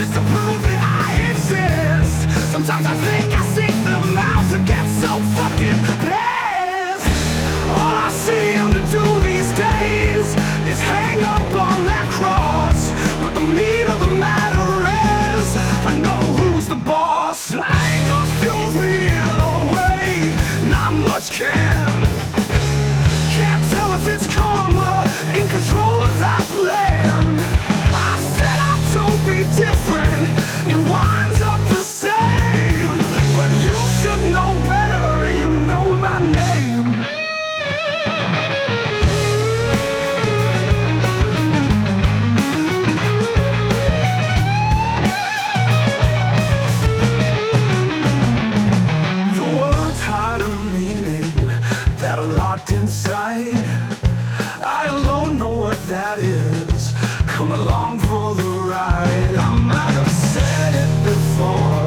just to prove that I exist. Sometimes I think I seek them out to get so fucking pissed. All I seem to do these days is hang up on that cross. But the meat of the matter is, I know who's the boss. Anger fills me in a way not much can. Can't tell if it's karma, in control as I plan. I set out to be different, it winds up the same. But you should know better, you know my name. The words had a meaning that are locked inside. I alone know what that is. Come along for the ride. I might have said it before,